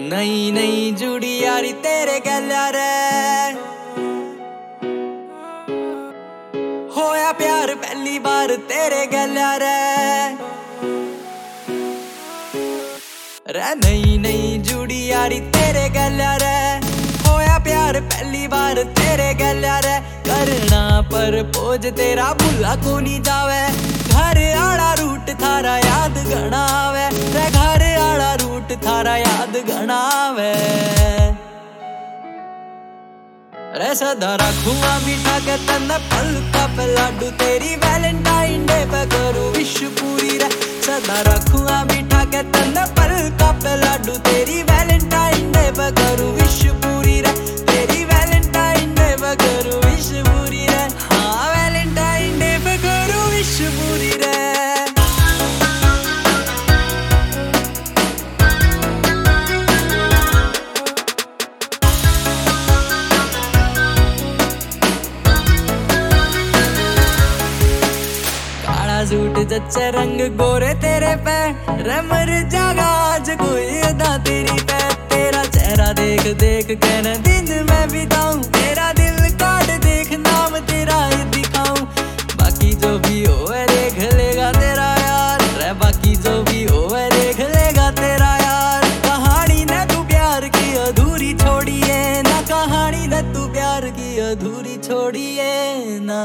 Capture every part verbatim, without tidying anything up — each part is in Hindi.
नई नई जुड़ी यारी तेरे गैल्या रे, होया प्यार पहली बार तेरे गैल्या रे रे। नई नई जुड़ी यारी तेरे गैल्या रे, होया प्यार पहली बार तेरे गैल्या रे। करना पर पोज तेरा भुला को नहीं जावे, घर आड़ा रूट थारा याद गणावे रे, घर आड़ा रूट थारा याद गणावे रे। सदा रखूंगा मीठा के तन्ने पल का पे लाडू, तेरी वैलेंटाइन डे पे करूं विश पूरी रे। सदा रखूंगा मीठा के तन्ने पल का पे लाडू, तेरी वैलेंटाइन डे पे करूं विश पूरी रे, तेरी वैलेंटाइन डे पे करूं विश पूरी रे। हाँ वैलेंटाइन डे पे करूं विश पूरी रे। सूट जच्चे रंग गोरे तेरे पे रे, मर जागा आज कोई अदा तेरी पे। तेरा चेहरा देख देख के न दिन मैं बिताऊं, तेरा दिल काट देख नाम तेरा ही दिखाऊं। बाकी जो भी होए देख लेगा तेरा यार रे, बाकी जो भी होए देख लेगा तेरा यार। कहानी ने तू प्यार की अधूरी छोड़ी है ना, कहानी ने तू प्यार की अधूरी छोड़ी है ना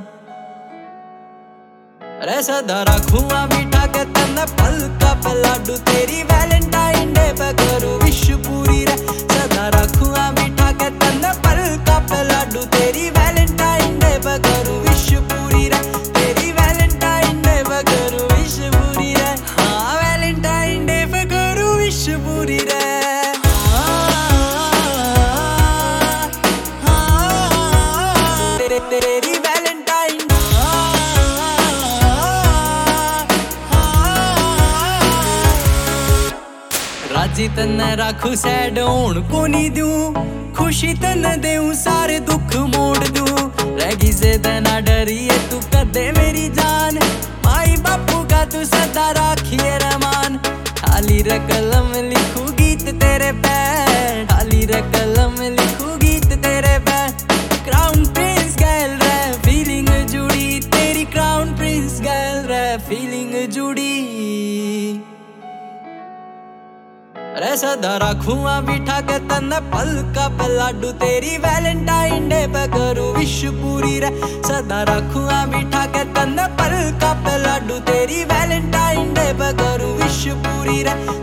रे। सदा रखूंगा मीठा के तन्ने पल का पे लाडू, तेरी वैलेंटाइन डे पे करूं विश पूरी रे। सदा रखूंगा मीठा के तन्ने पल का पे लाडू, तेरी वैलेंटाइन डे पे करूं विश पूरी रे, तेरी वैलेंटाइन डे पे करूं विश पूरी रे। हाँ वैलेंटाइन डे पे करूं विश पूरी रे। तेरी वैलेंटाइन राजी तन्ने राखू सैड होण को नहीं दूं, खुशी तन्ने देऊं सारे दुख मोड़ दूं। रही से तना डरिए तू कदे मेरी जान, माई बापू का तू सदा राखिए रहमान। ठाली रे कलम लिखू गीत तेरे पे, ठाली रे कलम लिखू गीत तेरे पे। क्राउन प्रिंस गैल रे फीलिंग जुड़ी, तेरी क्राउन प्रिंस गैल रे फीलिंग जुड़ी रे। सदा रखूंगा मीठा के तन्ने पल का पे लाडू, तेरी वैलेंटाइन डे पे करूं विश पूरी रे। सदा रखूंगा मीठा के तन्ने पल का पे लाडू, तेरी वैलेंटाइन डे पे करूं विश पूरी रे।